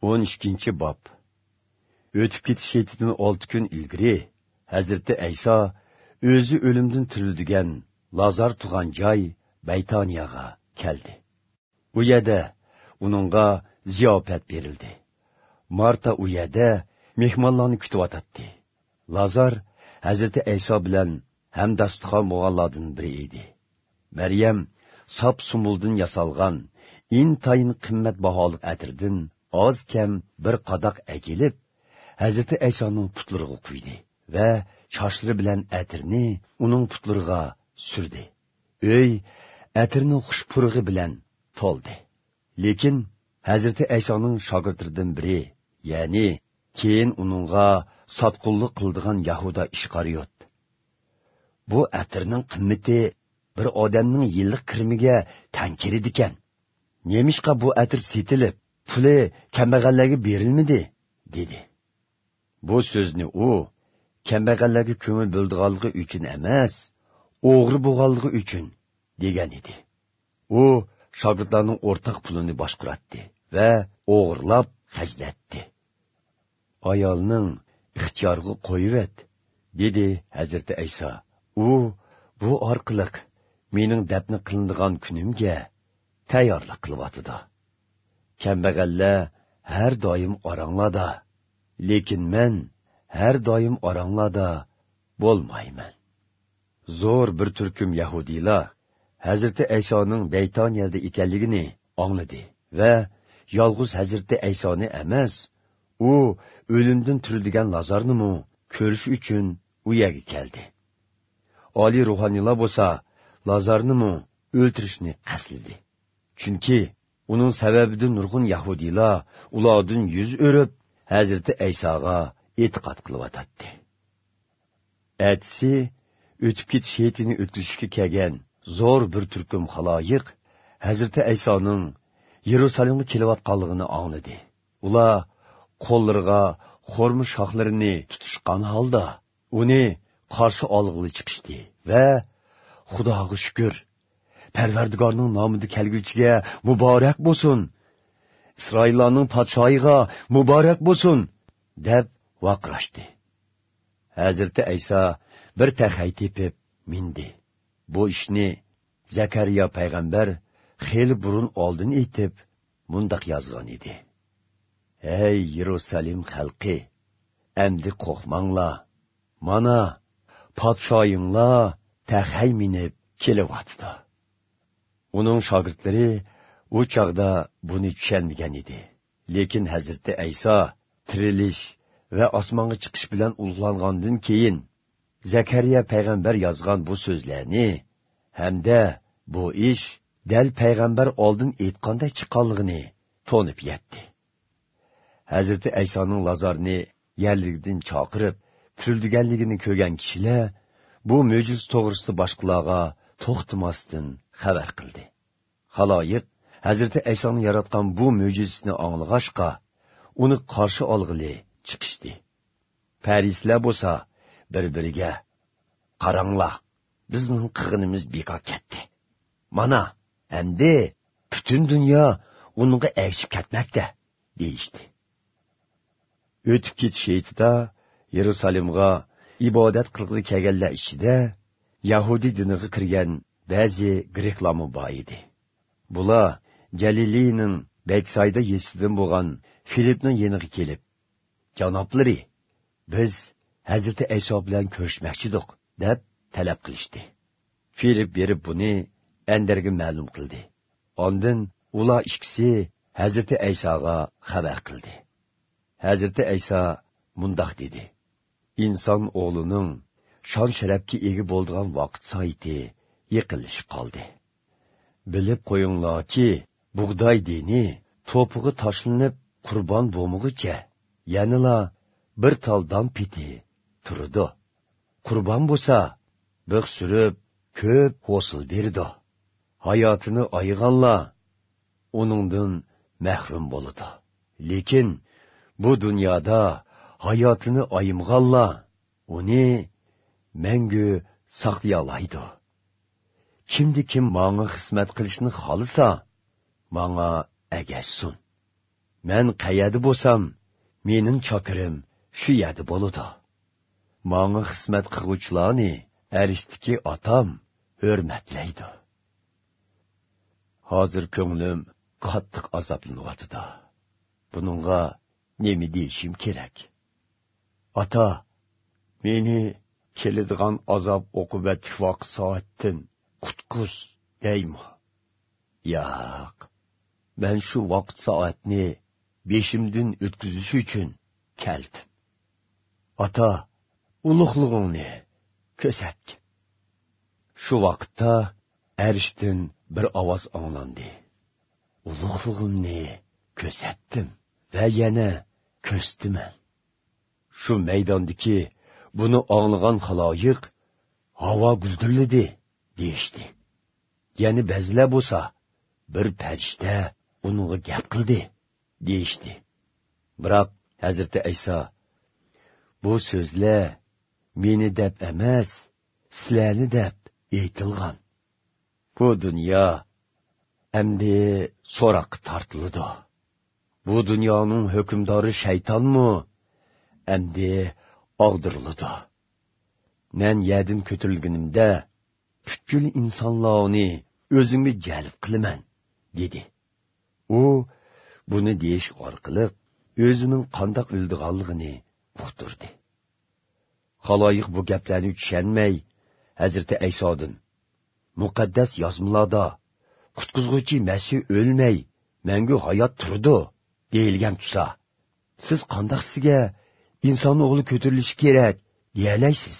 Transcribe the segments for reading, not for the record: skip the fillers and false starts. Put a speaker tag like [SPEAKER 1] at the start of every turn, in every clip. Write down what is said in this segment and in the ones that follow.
[SPEAKER 1] 12 bob. O'tib ketish hetidan 6 kun ilgari Hazreti Ayso o'zi o'limdan tirildigan Lazar tug'an joy Baytoniyaga keldi. U yerda uningga ziyofat berildi. Marta u yerda mehmonlarni kutib o'tdi. Lazar Hazreti Ayso bilan hamdastixon bo'lganlardan biri edi. Maryam sap sumuldan yasalgan intayin qimmatbaholik atirdan oz kam bir qadoq akilib Hazreti Aysoning putlariga quydi va choshlari bilan atirni uning putlariga surdi. Uy atirning xushpurug'i bilan to'ldi. Lekin Hazreti Aysoning shogirdlaridan biri, ya'ni keyin uningga sotqunlik qildigan Yahuda Ishqariyot, bu atirning qimmati bir odamning yillik kirimiga teng keladi ekan. Nemishqa bu atir setilib, puli kambag'allarga berilmidi, dedi. Bu so'zni u kambag'allarga ko'ngil bo'ldiganligi uchun emas, o'g'ri bo'lganligi uchun degan edi. U shogirdlarning o'rtaq pulini boshqaratdi va o'g'irlab xajlatdi. Ayolning ixtiyoriga qo'yib, dedi Hazreti Ayso. U bu orqali mening dafn qilinadigan kunimga tayyorlik qilyotdi. Kambag'allar har doim oranglarda, lekin men har doim oranglarda bo'lmayman. Zo'r bir turkum Yahudiylar Hazreti Aysoning Baytoniyada ekanligini angladi va yolg'iz Hazreti Aysoni emas, u o'limdan tirilgan Lazarni ko'rish uchun u yerga keldi. Oliy ruhoniylar bo'lsa, Lazarni o'ltirishni qasdladi. Chunki uning sababidan nurg'un Yahudiylar ulardan yuz o'rib Hazreti Aysoga e'tiqod qilyotdi. Atsi o'tib ketish hetini o'tkazishga kelgan zo'r bir turkum xaloyiq Hazreti Aysoning Yerusalimga kelayotganligini angladi. Ular qo'llariga xurma shoxlarini tutishgan holda uni qarshi olg'ili chiqishdi va Xudoga shukr, Parvardigorning nomida kelguchiga muborak bo'lsin, Isroillarning podshoyiga muborak bo'lsin deb vaqirashdi. Hazreti Ayso bir taxay tepib mindi. Bu ishni Zakariya payg'ambar xeyli burun oldin aytib mundaq yozgan edi. Ey Yerusalim xalqi, endi qo'rqmanglar. Mana podshoyinglar taxay minib kelyapti. Uning shogirdlari u chaqda buni tushunmagan edi. Lekin Hazreti Ayso tirilish va osmonga chiqish bilan ulug'langandan keyin Zakariya payg'ambar yozgan bu so'zlarni hamda bu ish dal payg'ambar oldin aytganday chiqqanligini to'nib yetdi. Hazreti Aysoning Lazarni yerlikdan chaqirib tirilganligini ko'rgan kishilar bu mo'jiz to'g'risida boshqalarga to'xtamasdan xabar qildi. Xaloyiq Hazreti Aysoni yaratgan bu mo'jizasini anglag'achqa uni qarshi olg'ili chiqishdi. Parislar bo'lsa bir-biriga, qaranglar, bizning qilganimiz bekor ketdi. Mana, endi butun dunyo unga ergishib ketmoqda, deyishdi. O'tib ketish hetida Yerusalimga ibodat qilg'ili kelganlar ichida Yahudi diniga kirgan ba'zi greklarmi bor edi. Bular Galiliyaning Beksayda yesidan bo'lgan Filipning yeniga kelib, janoblari, biz Hazreti Ayso bilan ko'rishmoqchidik deb talab qilishdi. Filip berib buni Enderga ma'lum qildi. Ondan ular ikkisi Hazreti Aysoga xabar qildi. Hazreti Ayso mundaq dedi: inson o'g'lining shon sharafga ega bo'lgan vaqt soati yaqinlashib qoldi. Bilib qo'yinglarki, bug'doy dini to'pig'i tashlanib qurbon bo'lmog'icha yanila bir taldan piti turdi. Qurbon bo'lsa, bir surib ko'p hosil berdi. Hayotini ayg'anlar uningdan mahrum bo'ladi. Lekin bu dunyoda hayotini ayimg'anlar uni mangu saqlay oladi. Kim manga xizmat qilishni xohlasa, manga agashsin. men qayerda bo'lsam, mening chokirim shu yerda bo'ladi. Manga xizmat qiluvchilarni arishdiki otam hurmatlaydi. Hozir ko'nglim qattiq azoblanyapti. Buningga nima deyishim kerak? Ata, meni keladigan azob oqibatli vaqt soatdan qutquz deymi? Yo'q. Men shu vaqt soatni beshimdan o'tkazish uchun keldim. Ata, ulug'lig'ingni ko'rsat. Shu vaqtda arishdan bir ovoz anglandi. Ulug'lig'imni ko'rsatdim va yana ko'rsatdim. Shu maydondagi buni anglagan xaloyiq havo guldirladi deyishdi. Yana ba'zilar bo'lsa bir farishta uningga gap qildi deyishdi. Biroq Hazrati Ayso bu so'zlar meni deb emas, sizlarni deb aytilgan. Bu dunyo endi so'roqqa tortiladi. Bu dunyoning hukmdori shaytonmi? Endi og'diriladi. Men yerdan ko'tarilganimda butkul insonlarni o'zimga jalb qilaman, dedi. U buni deyish orqali o'zining qandoq o'ldiganligini uqtirdi. Xaloyiq bu gaplarni tushunmay Hazrati Aysodan muqaddas yozmalarda qutqizguvchi Masih o'lmay, mangu hayot turdi deyilgan tutsa, siz qandoq sizga inson o'g'li ko'tarilishi kerak deyalaysiz?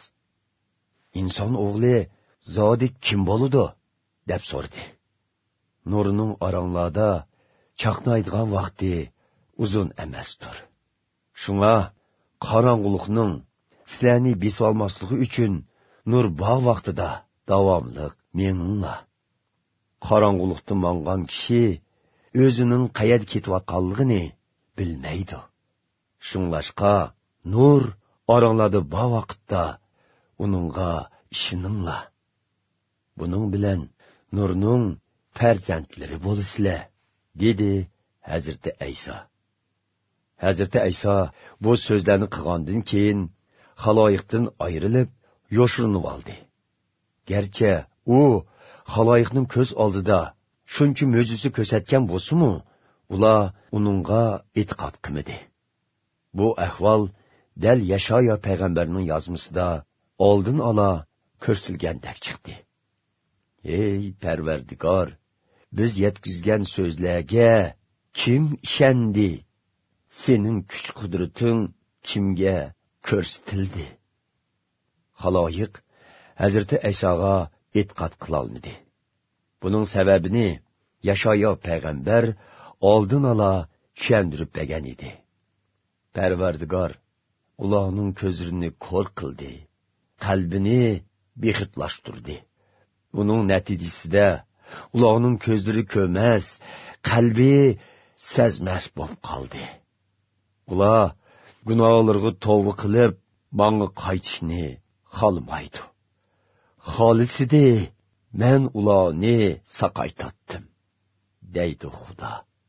[SPEAKER 1] Inson o'g'li zodi kim bo'ladi deb so'radi. Nurining oranglarda chaqnaydigan vaqti uzun emasdir. Shunga qorong'ulikning sizlarni besib olmasligi uchun nur bor vaqtida davomli meninglar. Qorong'ulikda mangan kishi o'zining qayerga ketayotganligini bilmaydi. Shunglashqa nur oranglarda bor vaqtda uningga ishoninglar. Buning bilan nurning farzandlari bo'lasizlar, dedi Hazrati Ayso. Hazrati Ayso bu so'zlarni qilgandan keyin xaloyiqdan ayrilib yoshirinib oldi. Garchi u xaloyiqning ko'z oldida shuncha mo'jiza ko'rsatgan bo'lsa-mu, ular uningga e'tiqod qilmadi. Bu ahvol dal Yashaya payg'ambarning yozmasida oldin ola ko'rsilgandek chiqdi. Ey Parvardigor, biz yetkizgan so'zlarga kim ishondi? Sening kuch qudrating kimga ko'rsatildi? Xaloyiq Hazrati Aysoga e'tiqod qila olmadi. Buning sababini Yashaya payg'ambar oldin ola tushuntirib bergan edi. Parvardigor ularning ko'zlarini ko'r qildi, qalbini bexitlashtirdi. Buning natijasida ularning ko'zlari ko'rmas, qalbi sezmas bo'lib qoldi. Ular gunohlarga tavba qilib, menga qaytishni xohlamaydi. Xolisidi men ularni saqaytatdim, deydi Xudo.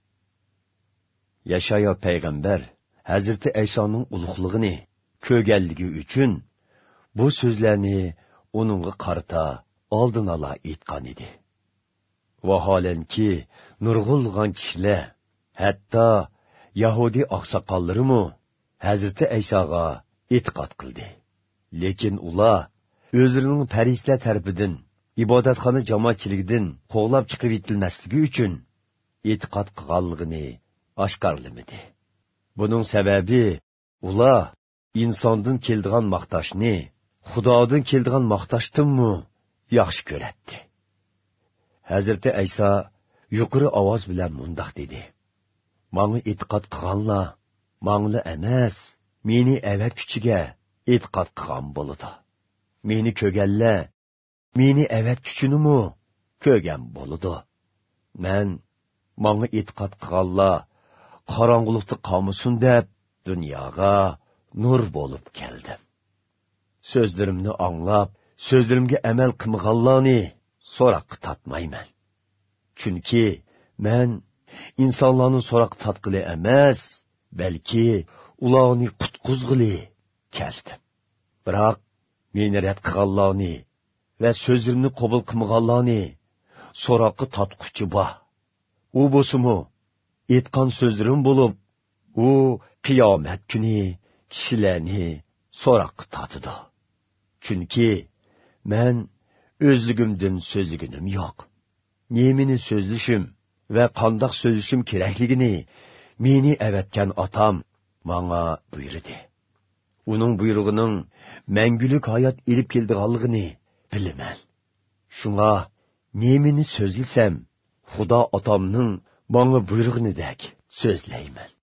[SPEAKER 1] Yashaya payg'ambar Hazrati Aysoning ulug'ligini ko'rganligi uchun bu so'zlarni uningga qarata oldin ola aytgan edi. Vaholanki nurg'ulg'an kishilar, hatto Yahudi oqsoqollarimi Hazrati Aysoga e'tiqod qildi. Lekin ular o'zlarining farishtalar tarafidan ibodatxona jamoatchiligidan qo'g'lab chiqib etilmasligi uchun e'tiqod qilganligini oshkorlamadi. Buning sababi ular insondan keldigan maqtashni Xudodan keldigan maqtashdinmi yaxshi ko'radi. Hazrati Ayso yuqori ovoz bilan mundoq dedi: "Menga e'tiqod qilganlar menga emas, meni avatkuchiga e'tiqod qilgan bo'ladi. Meni ko'rganlar meni avatkuchinimi ko'rgan bo'ladi. Men menga e'tiqod qilganlar qorong'ulikda qolmasin deb dunyoga nur bo'lib keldim. So'zlarimni anglab, so'zlarimga amal qilmaganlarni so'roqqa tatmayman. Chunki men insonlarni so'roq tatqili emas, balki ularni qutqizg'ili keldim. Biroq meni rad qilganlarni va so'zimni qabul qilmaganlarni so'roqqa tatquchi bor. U bo'lsa-mu, aytgan so'zlarim bo'lib, u qiyomat kuni kishilarni so'roqqa tatidi. Chunki men o'zligimdan so'zliginim yo'q. Nemini so'zlishim va qandoq so'zlishim kerakligini meni avatgan otam menga buyurdi. Uning buyrug'ining mangulik hayot elib keldiganligini bilaman. Shunga nemini so'zlasam, Xudo otamning menga buyrug'inidek so'zlayman.